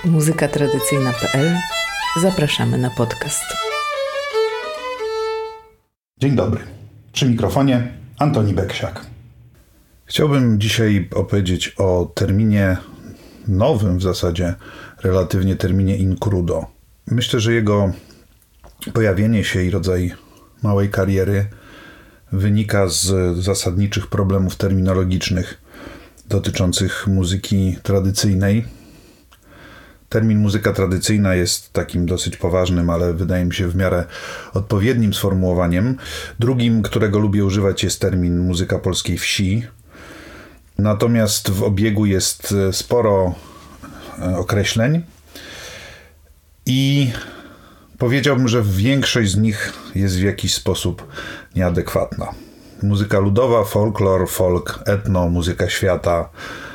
muzykatradycyjna.pl. Zapraszamy na podcast. Dzień dobry. Przy mikrofonie Antoni Beksiak. Chciałbym dzisiaj opowiedzieć o terminie nowym w zasadzie, relatywnie terminie in crudo. Myślę, że jego pojawienie się i rodzaj małej kariery wynika z zasadniczych problemów terminologicznych dotyczących muzyki tradycyjnej. Termin muzyka tradycyjna jest takim dosyć poważnym, ale wydaje mi się w miarę odpowiednim sformułowaniem. Drugim, którego lubię używać, jest termin muzyka polskiej wsi. Natomiast w obiegu jest sporo określeń i powiedziałbym, że większość z nich jest w jakiś sposób nieadekwatna. Muzyka ludowa, folklor, folk, etno, muzyka świata,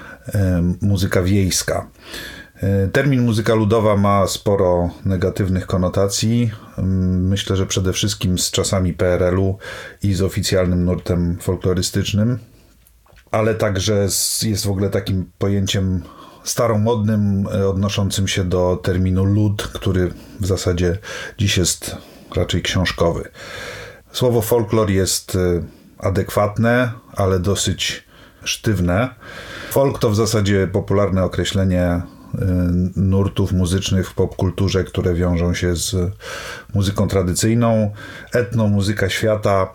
muzyka wiejska. Termin muzyka ludowa ma sporo negatywnych konotacji. Myślę, że przede wszystkim z czasami PRL-u i z oficjalnym nurtem folklorystycznym, ale także jest w ogóle takim pojęciem staromodnym, odnoszącym się do terminu lud, który w zasadzie dziś jest raczej książkowy. Słowo folklor jest adekwatne, ale dosyć sztywne. Folk to w zasadzie popularne określenie nurtów muzycznych w popkulturze, które wiążą się z muzyką tradycyjną. Etno, muzyka świata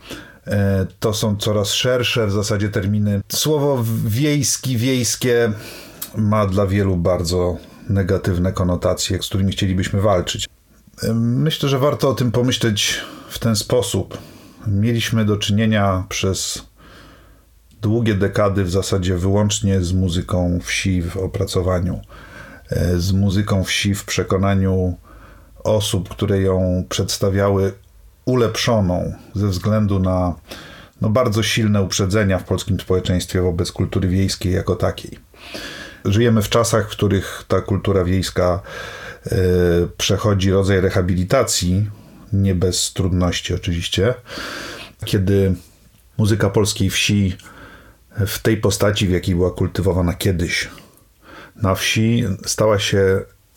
to są coraz szersze w zasadzie terminy. Słowo wiejski, wiejskie ma dla wielu bardzo negatywne konotacje, z którymi chcielibyśmy walczyć. Myślę, że warto o tym pomyśleć w ten sposób. Mieliśmy do czynienia przez długie dekady w zasadzie wyłącznie z muzyką wsi w opracowaniu. Z muzyką wsi w przekonaniu osób, które ją przedstawiały, ulepszoną ze względu na bardzo silne uprzedzenia w polskim społeczeństwie wobec kultury wiejskiej jako takiej. Żyjemy w czasach, w których ta kultura wiejska przechodzi rodzaj rehabilitacji, nie bez trudności oczywiście, kiedy muzyka polskiej wsi w tej postaci, w jakiej była kultywowana kiedyś na wsi, stała się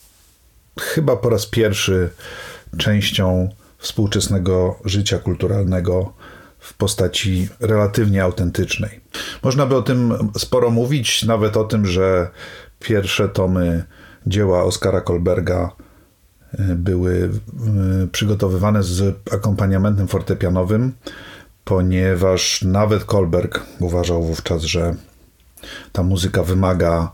chyba po raz pierwszy częścią współczesnego życia kulturalnego w postaci relatywnie autentycznej. Można by o tym sporo mówić, nawet o tym, że pierwsze tomy dzieła Oskara Kolberga były przygotowywane z akompaniamentem fortepianowym, ponieważ nawet Kolberg uważał wówczas, że ta muzyka wymaga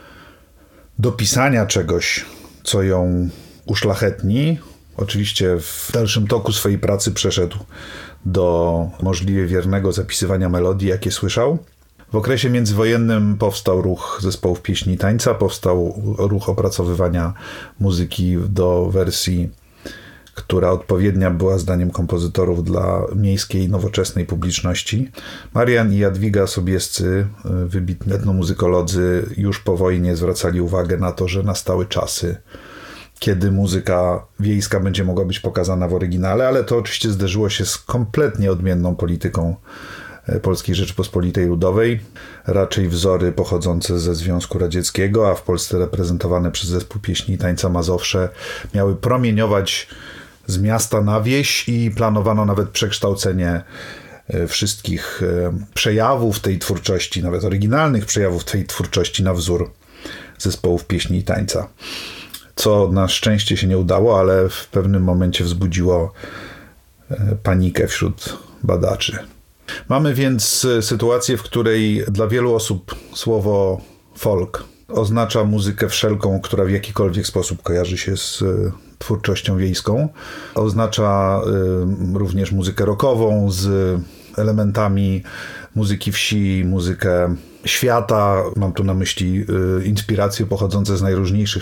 dopisania czegoś, co ją uszlachetni. Oczywiście w dalszym toku swojej pracy przeszedł do możliwie wiernego zapisywania melodii, jakie słyszał. W okresie międzywojennym powstał ruch zespołów pieśni i tańca, powstał ruch opracowywania muzyki do wersji, która odpowiednia była zdaniem kompozytorów dla miejskiej, nowoczesnej publiczności. Marian i Jadwiga Sobiescy, wybitni etnomuzykolodzy, już po wojnie zwracali uwagę na to, że nastały czasy, kiedy muzyka wiejska będzie mogła być pokazana w oryginale, ale to oczywiście zderzyło się z kompletnie odmienną polityką Polskiej Rzeczypospolitej Ludowej. Raczej wzory pochodzące ze Związku Radzieckiego, a w Polsce reprezentowane przez zespół pieśni i tańca Mazowsze, miały promieniować z miasta na wieś i planowano nawet przekształcenie wszystkich przejawów tej twórczości, nawet oryginalnych przejawów tej twórczości na wzór zespołów pieśni i tańca. Co na szczęście się nie udało, ale w pewnym momencie wzbudziło panikę wśród badaczy. Mamy więc sytuację, w której dla wielu osób słowo folk oznacza muzykę wszelką, która w jakikolwiek sposób kojarzy się z twórczością wiejską. Oznacza również muzykę rockową z elementami muzyki wsi, muzykę świata. Mam tu na myśli inspiracje pochodzące z najróżniejszych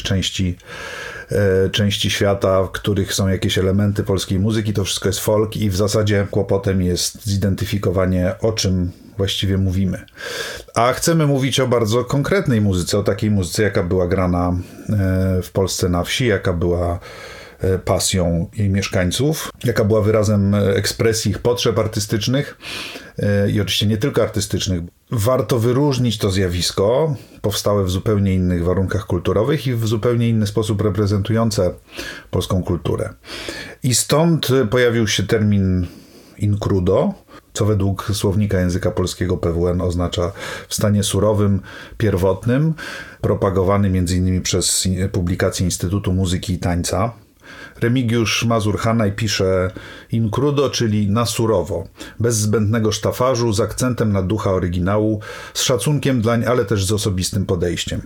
części świata, w których są jakieś elementy polskiej muzyki. To wszystko jest folk i w zasadzie kłopotem jest zidentyfikowanie, o czym właściwie mówimy. A chcemy mówić o bardzo konkretnej muzyce, o takiej muzyce, jaka była grana w Polsce na wsi, jaka była pasją jej mieszkańców, jaka była wyrazem ekspresji ich potrzeb artystycznych i oczywiście nie tylko artystycznych. Warto wyróżnić to zjawisko, powstałe w zupełnie innych warunkach kulturowych i w zupełnie inny sposób reprezentujące polską kulturę. I stąd pojawił się termin incrudo, co według słownika języka polskiego PWN oznacza w stanie surowym, pierwotnym, propagowany m.in. przez publikację Instytutu Muzyki i Tańca. Remigiusz Mazur-Hanaj pisze incrudo, czyli na surowo, bez zbędnego sztafarzu, z akcentem na ducha oryginału, z szacunkiem dlań, ale też z osobistym podejściem.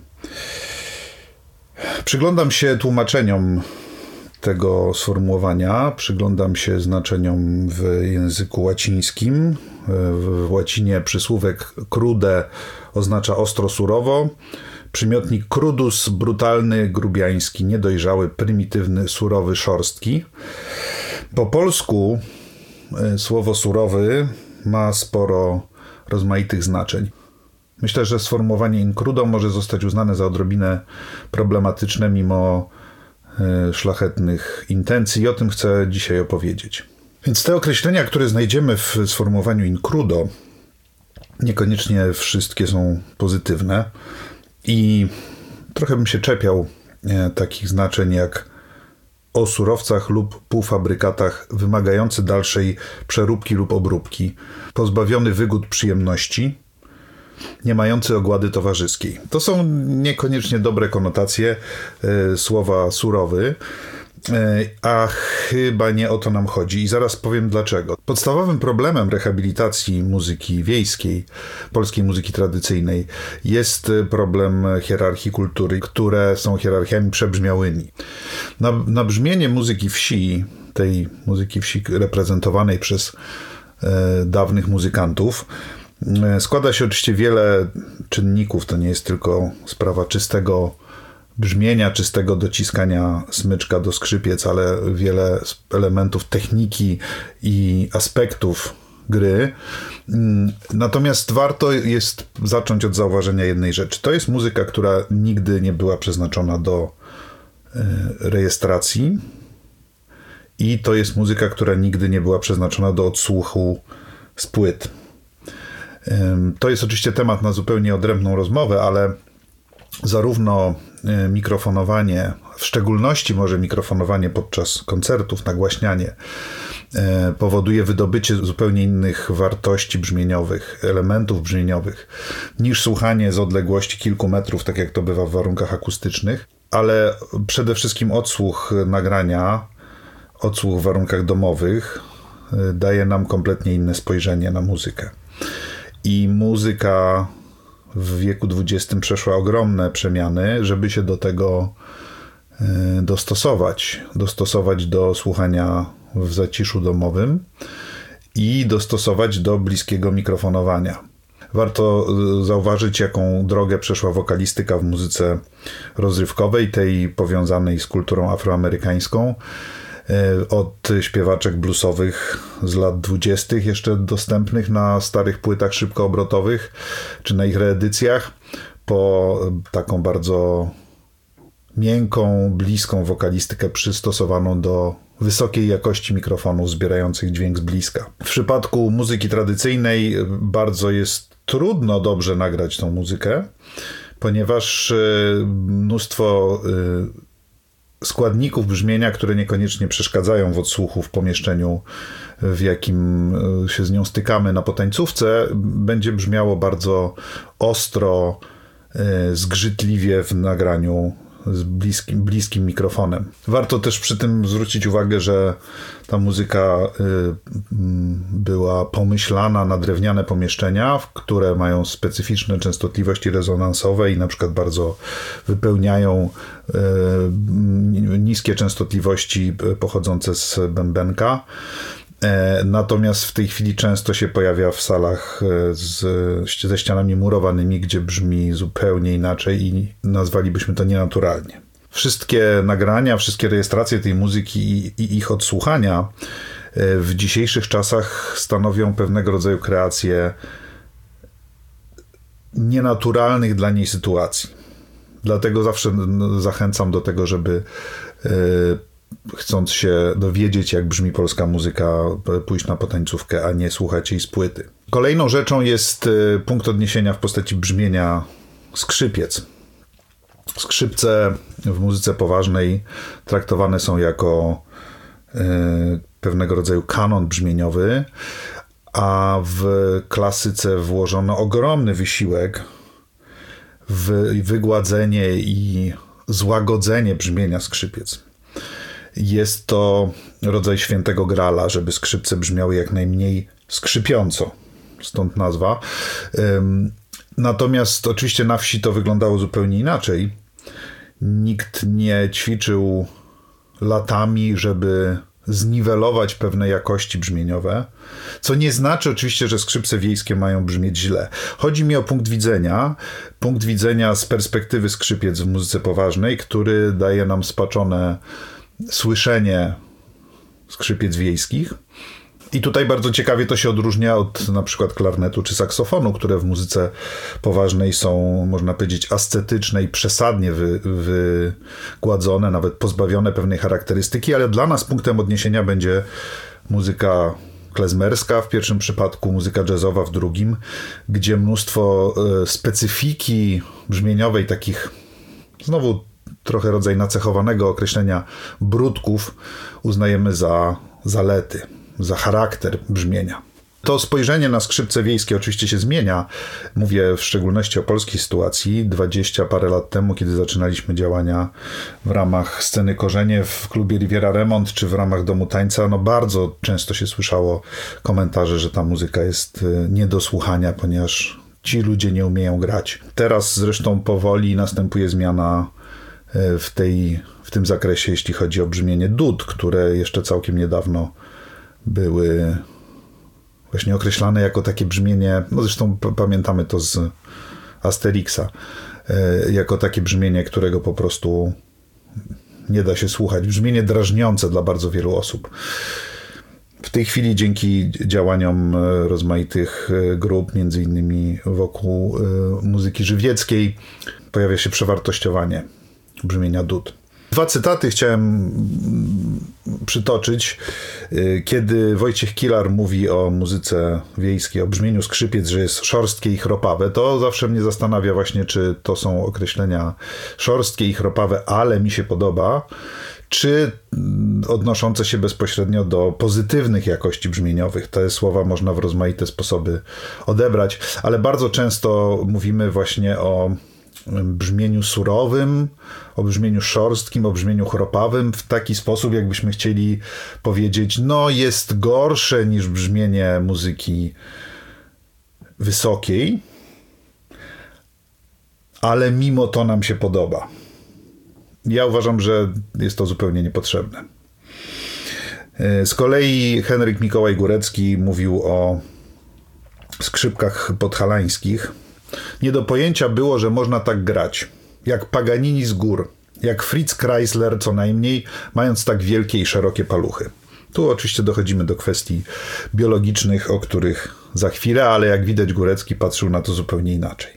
Przyglądam się tłumaczeniom tego sformułowania, przyglądam się znaczeniom w języku łacińskim. W łacinie przysłówek crude oznacza ostro surowo, przymiotnik crudus brutalny, grubiański, niedojrzały, prymitywny, surowy, szorstki. Po polsku słowo surowy ma sporo rozmaitych znaczeń. Myślę, że sformułowanie incrudo może zostać uznane za odrobinę problematyczne mimo szlachetnych intencji i o tym chcę dzisiaj opowiedzieć. Więc te określenia, które znajdziemy w sformułowaniu incrudo, niekoniecznie wszystkie są pozytywne i trochę bym się czepiał takich znaczeń jak o surowcach lub półfabrykatach wymagający dalszej przeróbki lub obróbki, pozbawiony wygód przyjemności, nie mający ogłady towarzyskiej. To są niekoniecznie dobre konotacje słowa surowy, a chyba nie o to nam chodzi i zaraz powiem dlaczego. Podstawowym problemem rehabilitacji muzyki wiejskiej, polskiej muzyki tradycyjnej jest problem hierarchii kultury, które są hierarchiami przebrzmiałymi. Na brzmienie muzyki wsi, tej muzyki wsi reprezentowanej przez dawnych muzykantów, składa się oczywiście wiele czynników. To nie jest tylko sprawa czystego brzmienia, czystego dociskania smyczka do skrzypiec, ale wiele elementów techniki i aspektów gry. Natomiast warto jest zacząć od zauważenia jednej rzeczy. To jest muzyka, która nigdy nie była przeznaczona do rejestracji i to jest muzyka, która nigdy nie była przeznaczona do odsłuchu z płyt. To jest oczywiście temat na zupełnie odrębną rozmowę, ale zarówno mikrofonowanie, w szczególności może mikrofonowanie podczas koncertów, nagłaśnianie, powoduje wydobycie zupełnie innych wartości brzmieniowych, elementów brzmieniowych, niż słuchanie z odległości kilku metrów, tak jak to bywa w warunkach akustycznych, ale przede wszystkim odsłuch nagrania, odsłuch w warunkach domowych daje nam kompletnie inne spojrzenie na muzykę. I muzyka w wieku XX przeszła ogromne przemiany, żeby się do tego dostosować do słuchania w zaciszu domowym i dostosować do bliskiego mikrofonowania. Warto zauważyć, jaką drogę przeszła wokalistyka w muzyce rozrywkowej, tej powiązanej z kulturą afroamerykańską, od śpiewaczek bluesowych z lat 20. jeszcze dostępnych na starych płytach szybkoobrotowych, czy na ich reedycjach, po taką bardzo miękką, bliską wokalistykę przystosowaną do wysokiej jakości mikrofonów zbierających dźwięk z bliska. W przypadku muzyki tradycyjnej bardzo jest trudno dobrze nagrać tą muzykę, ponieważ mnóstwo składników brzmienia, które niekoniecznie przeszkadzają w odsłuchu w pomieszczeniu, w jakim się z nią stykamy na potańcówce, będzie brzmiało bardzo ostro, zgrzytliwie w nagraniu z bliskim mikrofonem. Warto też przy tym zwrócić uwagę, że ta muzyka była pomyślana na drewniane pomieszczenia, które mają specyficzne częstotliwości rezonansowe i na przykład bardzo wypełniają niskie częstotliwości pochodzące z bębenka. Natomiast w tej chwili często się pojawia w salach ze ścianami murowanymi, gdzie brzmi zupełnie inaczej i nazwalibyśmy to nienaturalnie. Wszystkie nagrania, wszystkie rejestracje tej muzyki i ich odsłuchania w dzisiejszych czasach stanowią pewnego rodzaju kreacje nienaturalnych dla niej sytuacji. Dlatego zawsze zachęcam do tego, żeby chcąc się dowiedzieć, jak brzmi polska muzyka, pójść na potańcówkę, a nie słuchać jej z płyty. Kolejną rzeczą jest punkt odniesienia w postaci brzmienia skrzypiec. Skrzypce w muzyce poważnej traktowane są jako pewnego rodzaju kanon brzmieniowy, a w klasyce włożono ogromny wysiłek w wygładzenie i złagodzenie brzmienia skrzypiec. Jest to rodzaj świętego grala, żeby skrzypce brzmiały jak najmniej skrzypiąco, stąd nazwa. Natomiast oczywiście na wsi to wyglądało zupełnie inaczej. Nikt nie ćwiczył latami, żeby zniwelować pewne jakości brzmieniowe, co nie znaczy oczywiście, że skrzypce wiejskie mają brzmieć źle. Chodzi mi o punkt widzenia z perspektywy skrzypiec w muzyce poważnej, który daje nam spaczone słyszenie skrzypiec wiejskich. I tutaj bardzo ciekawie to się odróżnia od na przykład klarnetu czy saksofonu, które w muzyce poważnej są, można powiedzieć, ascetyczne i przesadnie wygładzone, nawet pozbawione pewnej charakterystyki, ale dla nas punktem odniesienia będzie muzyka klezmerska w pierwszym przypadku, muzyka jazzowa w drugim, gdzie mnóstwo specyfiki brzmieniowej, takich znowu trochę rodzaj nacechowanego określenia brudków uznajemy za zalety, za charakter brzmienia. To spojrzenie na skrzypce wiejskie oczywiście się zmienia. Mówię w szczególności o polskiej sytuacji. 20 parę lat temu, kiedy zaczynaliśmy działania w ramach Sceny Korzenie w klubie Riviera Remont, czy w ramach Domu Tańca, bardzo często się słyszało komentarze, że ta muzyka jest nie do słuchania, ponieważ ci ludzie nie umieją grać. Teraz zresztą powoli następuje zmiana w tym zakresie, jeśli chodzi o brzmienie dud, które jeszcze całkiem niedawno były właśnie określane jako takie brzmienie, zresztą pamiętamy to z Asterixa, jako takie brzmienie, którego po prostu nie da się słuchać. Brzmienie drażniące dla bardzo wielu osób. W tej chwili dzięki działaniom rozmaitych grup, między innymi wokół muzyki żywieckiej, pojawia się przewartościowanie brzmienia dud. 2 cytaty chciałem przytoczyć. Kiedy Wojciech Kilar mówi o muzyce wiejskiej, o brzmieniu skrzypiec, że jest szorstkie i chropawe, to zawsze mnie zastanawia właśnie, czy to są określenia szorstkie i chropawe, ale mi się podoba, czy odnoszące się bezpośrednio do pozytywnych jakości brzmieniowych. Te słowa można w rozmaite sposoby odebrać, ale bardzo często mówimy właśnie o brzmieniu surowym, o brzmieniu szorstkim, o brzmieniu chropawym w taki sposób, jakbyśmy chcieli powiedzieć, jest gorsze niż brzmienie muzyki wysokiej, ale mimo to nam się podoba. Ja uważam, że jest to zupełnie niepotrzebne. Z kolei Henryk Mikołaj Górecki mówił o skrzypkach podhalańskich. Nie do pojęcia było, że można tak grać, jak Paganini z gór, jak Fritz Kreisler co najmniej, mając tak wielkie i szerokie paluchy. Tu oczywiście dochodzimy do kwestii biologicznych, o których za chwilę, ale jak widać Górecki patrzył na to zupełnie inaczej.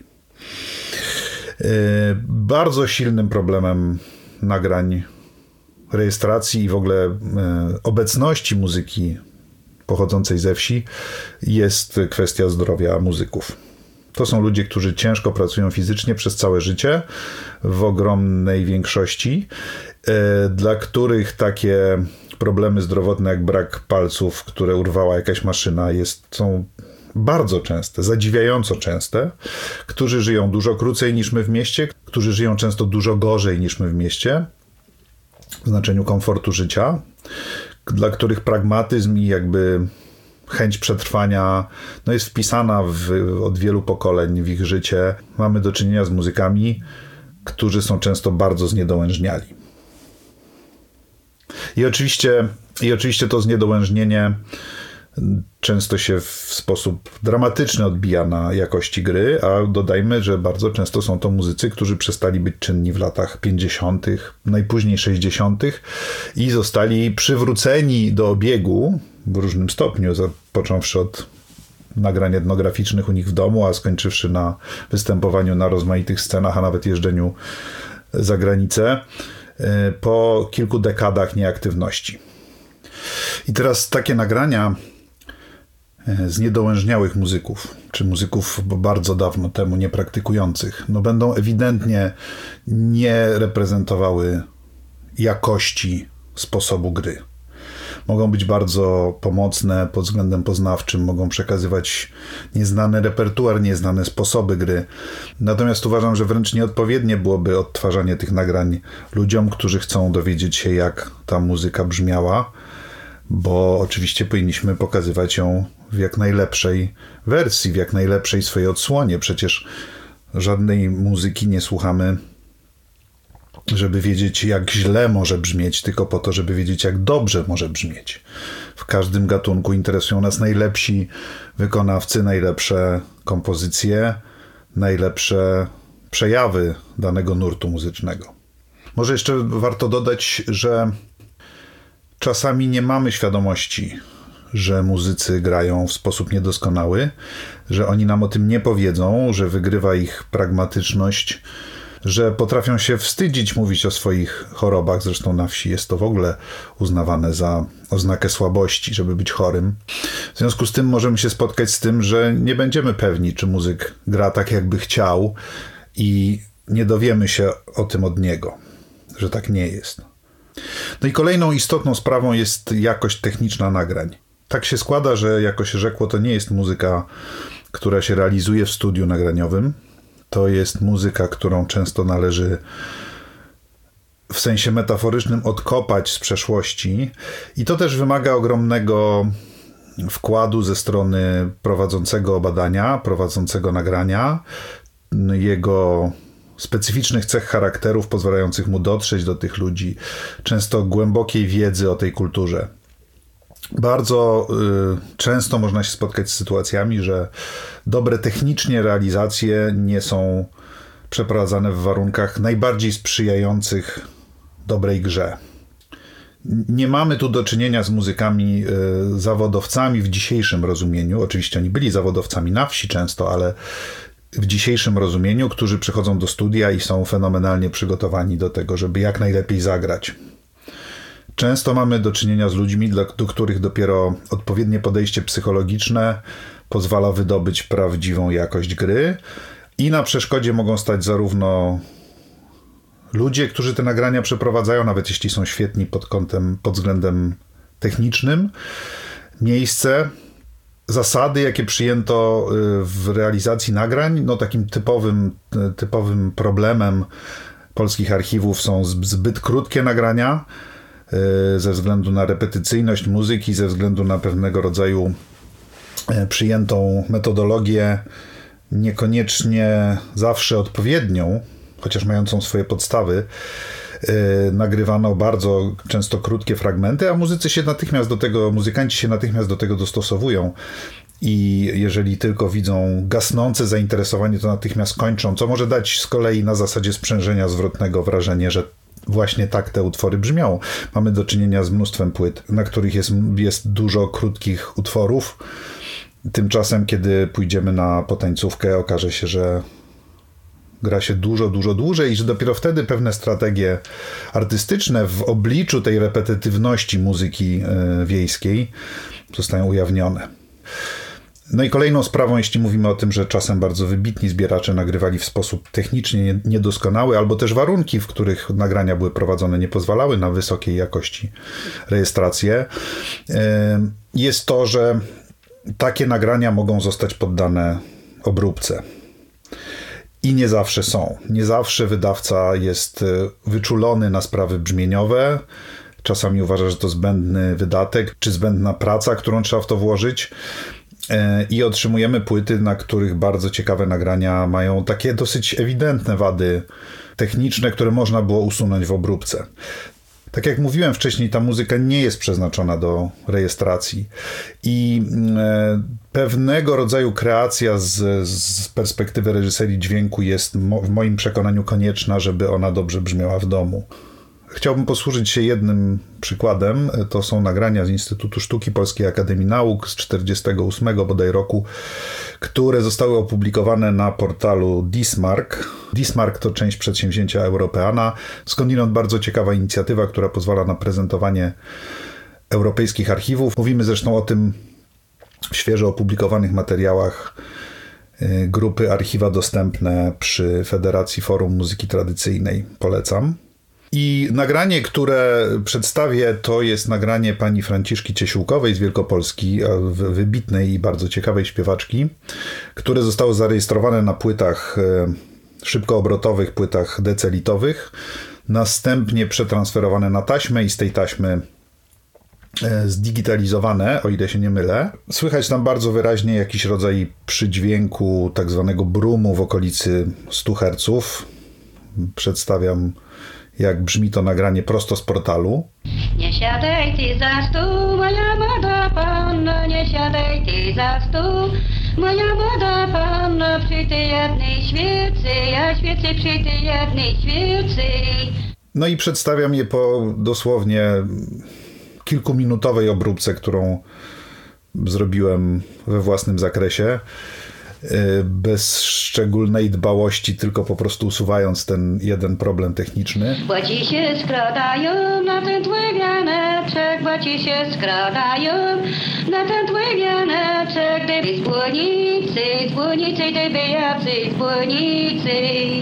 Bardzo silnym problemem nagrań, rejestracji i w ogóle obecności muzyki pochodzącej ze wsi jest kwestia zdrowia muzyków. To są ludzie, którzy ciężko pracują fizycznie przez całe życie, w ogromnej większości, dla których takie problemy zdrowotne jak brak palców, które urwała jakaś maszyna, są bardzo częste, zadziwiająco częste, którzy żyją dużo krócej niż my w mieście, którzy żyją często dużo gorzej niż my w mieście, w znaczeniu komfortu życia, dla których pragmatyzm i jakby chęć przetrwania jest wpisana od wielu pokoleń w ich życie. Mamy do czynienia z muzykami, którzy są często bardzo zniedołężniali. I oczywiście to zniedołężnienie często się w sposób dramatyczny odbija na jakości gry, a dodajmy, że bardzo często są to muzycy, którzy przestali być czynni w latach 50., najpóźniej 60. i zostali przywróceni do obiegu w różnym stopniu, począwszy od nagrań etnograficznych u nich w domu, a skończywszy na występowaniu na rozmaitych scenach, a nawet jeżdżeniu za granicę. po kilku dekadach nieaktywności. I teraz takie nagrania z niedołężniałych muzyków, czy muzyków bardzo dawno temu niepraktykujących, będą ewidentnie nie reprezentowały jakości sposobu gry. Mogą być bardzo pomocne pod względem poznawczym, mogą przekazywać nieznany repertuar, nieznane sposoby gry. Natomiast uważam, że wręcz nieodpowiednie byłoby odtwarzanie tych nagrań ludziom, którzy chcą dowiedzieć się, jak ta muzyka brzmiała, bo oczywiście powinniśmy pokazywać ją w jak najlepszej wersji, w jak najlepszej swojej odsłonie. Przecież żadnej muzyki nie słuchamy, żeby wiedzieć, jak źle może brzmieć, tylko po to, żeby wiedzieć, jak dobrze może brzmieć. W każdym gatunku interesują nas najlepsi wykonawcy, najlepsze kompozycje, najlepsze przejawy danego nurtu muzycznego. Może jeszcze warto dodać, że czasami nie mamy świadomości, że muzycy grają w sposób niedoskonały, że oni nam o tym nie powiedzą, że wygrywa ich pragmatyczność, że potrafią się wstydzić mówić o swoich chorobach. Zresztą na wsi jest to w ogóle uznawane za oznakę słabości, żeby być chorym. W związku z tym możemy się spotkać z tym, że nie będziemy pewni, czy muzyk gra tak, jakby chciał i nie dowiemy się o tym od niego, że tak nie jest. I kolejną istotną sprawą jest jakość techniczna nagrań. Tak się składa, że jako się rzekło, to nie jest muzyka, która się realizuje w studiu nagraniowym. To jest muzyka, którą często należy w sensie metaforycznym odkopać z przeszłości i to też wymaga ogromnego wkładu ze strony prowadzącego badania, prowadzącego nagrania, jego specyficznych cech charakterów pozwalających mu dotrzeć do tych ludzi, często głębokiej wiedzy o tej kulturze. Bardzo często można się spotkać z sytuacjami, że dobre technicznie realizacje nie są przeprowadzane w warunkach najbardziej sprzyjających dobrej grze. Nie mamy tu do czynienia z muzykami zawodowcami w dzisiejszym rozumieniu. Oczywiście oni byli zawodowcami na wsi często, ale w dzisiejszym rozumieniu, którzy przychodzą do studia i są fenomenalnie przygotowani do tego, żeby jak najlepiej zagrać. Często mamy do czynienia z ludźmi, do których dopiero odpowiednie podejście psychologiczne pozwala wydobyć prawdziwą jakość gry i na przeszkodzie mogą stać zarówno ludzie, którzy te nagrania przeprowadzają, nawet jeśli są świetni pod względem technicznym, miejsce, zasady, jakie przyjęto w realizacji nagrań. Takim typowym problemem polskich archiwów są zbyt krótkie nagrania, ze względu na repetycyjność muzyki, ze względu na pewnego rodzaju przyjętą metodologię, niekoniecznie zawsze odpowiednią, chociaż mającą swoje podstawy, nagrywano bardzo często krótkie fragmenty, a muzykanci się natychmiast do tego dostosowują. I jeżeli tylko widzą gasnące zainteresowanie, to natychmiast kończą, co może dać z kolei na zasadzie sprzężenia zwrotnego wrażenie, że właśnie tak te utwory brzmią. Mamy do czynienia z mnóstwem płyt, na których jest dużo krótkich utworów. Tymczasem, kiedy pójdziemy na potańcówkę, okaże się, że gra się dużo dłużej i że dopiero wtedy pewne strategie artystyczne w obliczu tej repetytywności muzyki wiejskiej zostają ujawnione. I kolejną sprawą, jeśli mówimy o tym, że czasem bardzo wybitni zbieracze nagrywali w sposób technicznie niedoskonały, albo też warunki, w których nagrania były prowadzone, nie pozwalały na wysokiej jakości rejestrację, jest to, że takie nagrania mogą zostać poddane obróbce. I nie zawsze są. Nie zawsze wydawca jest wyczulony na sprawy brzmieniowe. Czasami uważa, że to zbędny wydatek, czy zbędna praca, którą trzeba w to włożyć. I otrzymujemy płyty, na których bardzo ciekawe nagrania mają takie dosyć ewidentne wady techniczne, które można było usunąć w obróbce. Tak jak mówiłem wcześniej, ta muzyka nie jest przeznaczona do rejestracji i pewnego rodzaju kreacja z perspektywy reżyserii dźwięku jest w moim przekonaniu konieczna, żeby ona dobrze brzmiała w domu. Chciałbym posłużyć się jednym przykładem. To są nagrania z Instytutu Sztuki Polskiej Akademii Nauk z 1948 bodaj roku, które zostały opublikowane na portalu Dismark. Dismark to część przedsięwzięcia Europeana. Skądinąd bardzo ciekawa inicjatywa, która pozwala na prezentowanie europejskich archiwów. Mówimy zresztą o tym w świeżo opublikowanych materiałach grupy Archiwa Dostępne przy Federacji Forum Muzyki Tradycyjnej. Polecam. I nagranie, które przedstawię, to jest nagranie pani Franciszki Ciesiłkowej z Wielkopolski, wybitnej i bardzo ciekawej śpiewaczki, które zostało zarejestrowane na płytach szybkoobrotowych, płytach decelitowych, następnie przetransferowane na taśmę i z tej taśmy zdigitalizowane, o ile się nie mylę. Słychać tam bardzo wyraźnie jakiś rodzaj przydźwięku, tak zwanego brumu w okolicy 100 Hz. Przedstawiam, jak brzmi to nagranie prosto z portalu. Nie siadaj ty za stół, moja młoda panno, nie siadaj ty za stół, moja młoda panno, przy tej jednej świecy, ja świecę przy tej jednej świecy. No i przedstawiam je po dosłownie kilkuminutowej obróbce, którą zrobiłem we własnym zakresie, bez szczególnej dbałości, tylko po prostu usuwając ten jeden problem techniczny. Bo ci się skradają na ten twój wianeczek, bo ci się skradają na ten twój wianeczek, gdyby z błonicy, gdyby jacy z błonicy.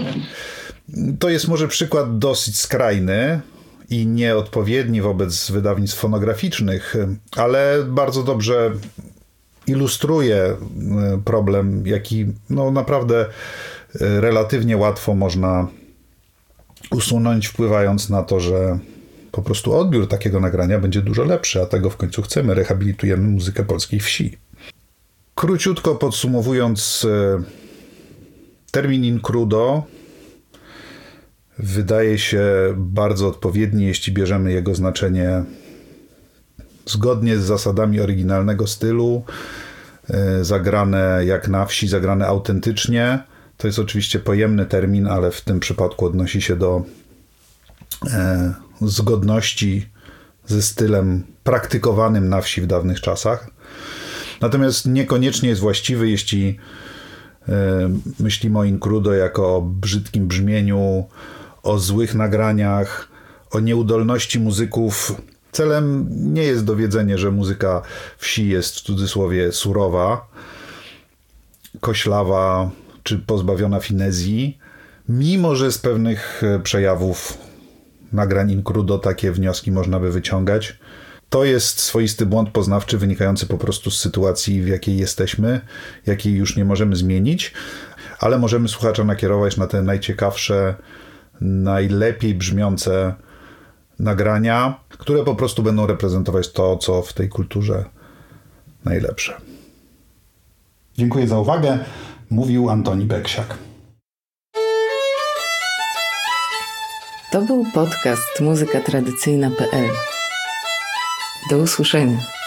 To jest może przykład dosyć skrajny i nieodpowiedni wobec wydawnictw fonograficznych, ale bardzo dobrze ilustruje problem, jaki naprawdę relatywnie łatwo można usunąć, wpływając na to, że po prostu odbiór takiego nagrania będzie dużo lepszy, a tego w końcu chcemy. Rehabilitujemy muzykę polskiej wsi. Króciutko podsumowując, termin in crudo wydaje się bardzo odpowiedni, jeśli bierzemy jego znaczenie zgodnie z zasadami oryginalnego stylu, zagrane jak na wsi, zagrane autentycznie. To jest oczywiście pojemny termin, ale w tym przypadku odnosi się do zgodności ze stylem praktykowanym na wsi w dawnych czasach. Natomiast niekoniecznie jest właściwy, jeśli myślimy o in crudo jako o brzydkim brzmieniu, o złych nagraniach, o nieudolności muzyków. Celem nie jest dowiedzenie, że muzyka wsi jest w cudzysłowie surowa, koślawa czy pozbawiona finezji, mimo że z pewnych przejawów nagrań in crudo takie wnioski można by wyciągać. To jest swoisty błąd poznawczy wynikający po prostu z sytuacji, w jakiej jesteśmy, jakiej już nie możemy zmienić, ale możemy słuchacza nakierować na te najciekawsze, najlepiej brzmiące nagrania, które po prostu będą reprezentować to, co w tej kulturze najlepsze. Dziękuję za uwagę. Mówił Antoni Beksiak. To był podcast muzykatradycyjna.pl. Do usłyszenia.